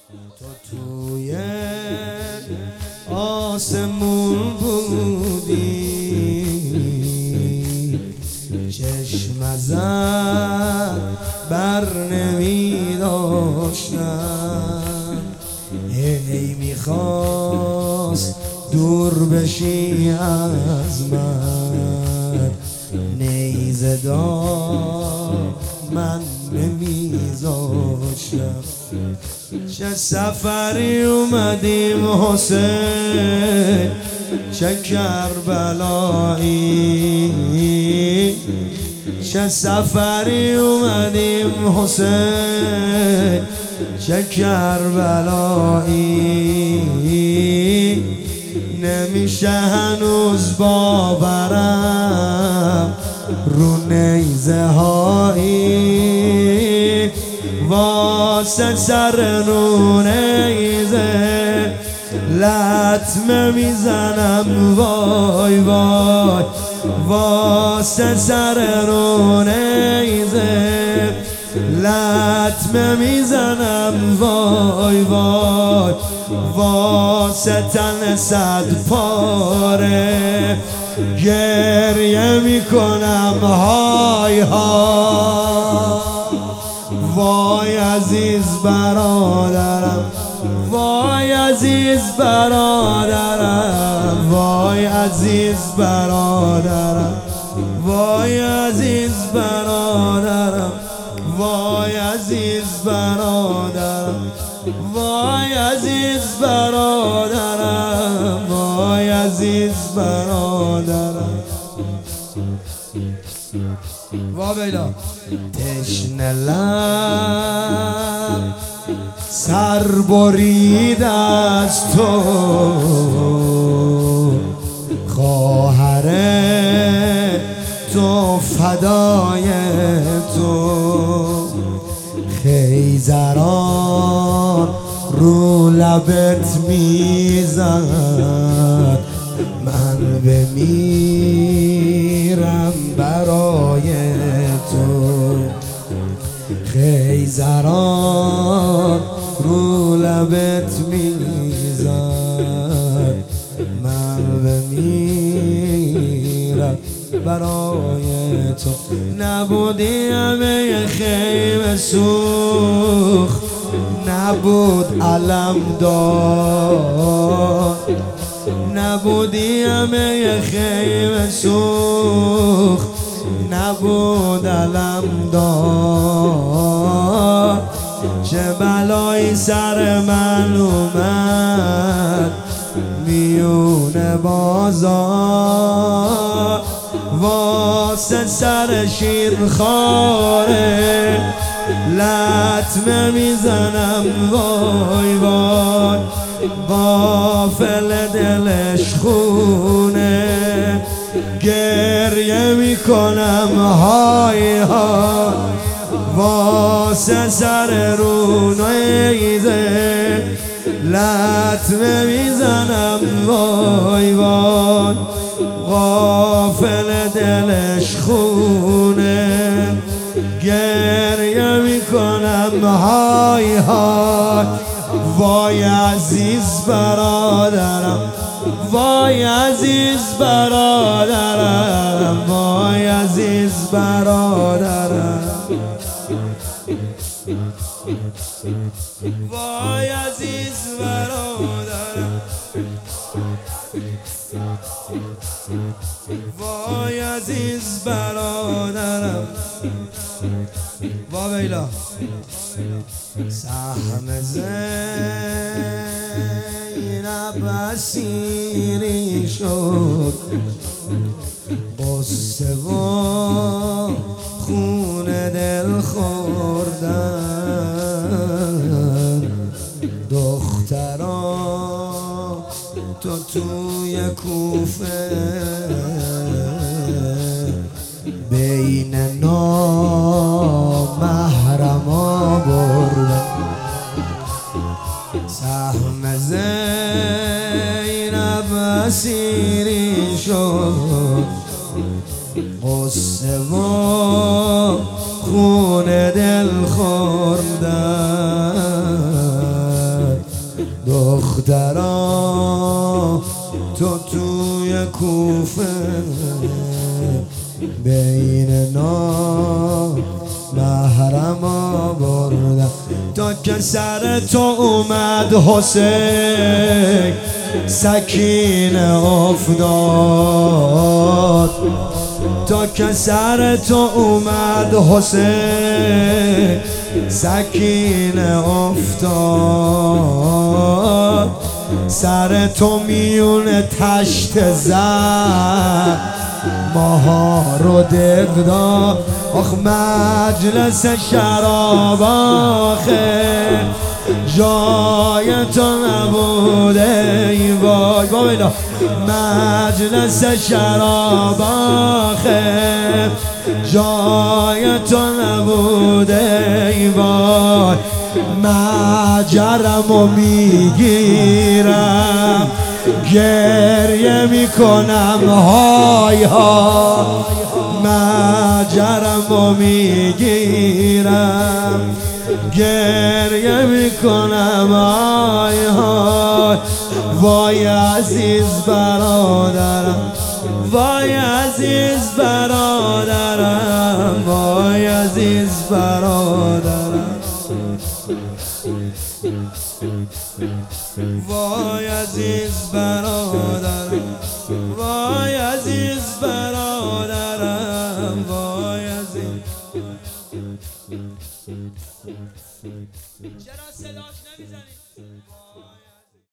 تو توی آسمون بودی، چشم ازت بر نمی داشتم. هی میخواست دور بشی از من، نیزه دار من نمیذاشتم. چه سفری اومدیم حسین، چه کربلایی. چه سفری اومدیم حسین، چه کربلایی. نمیشه هنوز باورم رو نیزه هایی. واسه سر رو نیزه لطمه میزنم وای وای. واسه سر رو نیزه لطمه میزنم وای وای. واسه تن صد پاره گریه میکنم های های. وای عزیز برادرم، وای عزیز برادرم، وای عزیز برادرم، وای عزیز برادرم، وای عزیز برادرم، وای عزیز برادرم، وای عزیز برادرم. وا بیلا تشنه لب سر برید از تو، خواهر تو فدای تو. خیزران رو لبت میزد، من بمیرم برای تو. خیزران رو لبت میزد، من بمیرم برای تو. نبودی همه خیمه سوخت، نبود علم دار. نبودی همه خیمه سوخت، نبود علم دار. چه بلایی سر من اومد میون بازار. واسه سر شیرخواره لطمه میزنم وای وای. غافل دلش خونه گریه میکنم های های. واسه سر رو نیزه لطمه میزنم وای وای. غافل دلش خونه گریه میکنم های های. وای عزیز برادرم، وای عزیز برادرم، وای عزیز برادرم، وای عزیز برادرم، وای عزیز برادرم. وا بیلا سهم زینب اسیری شد، قصه و خون دل خوردن. دختران تو توی کوفه بین نامحرما بردن. سهم زینب اسیری شد، قصه و خون دل خوردن. دخترا تو توی کوفه بین محرما بردم تا که سر تو اومد حسین سکینه افتاد تا که سر تو اومد حسین سکینه افتاد سر تو میون تشت زد ماها رو دفدا آخ مجلس شراب آخه جای تو نبوده ای وای بابینا مجلس شراب آخه جای تو نبوده ای وای مجرمو میگیرم گریه میکنم های های مجرمو میگیرم گریه میکنم های های وای عزیز برادرم وای عزیز برادرم وای عزیز برادرم وای عزیز برادرم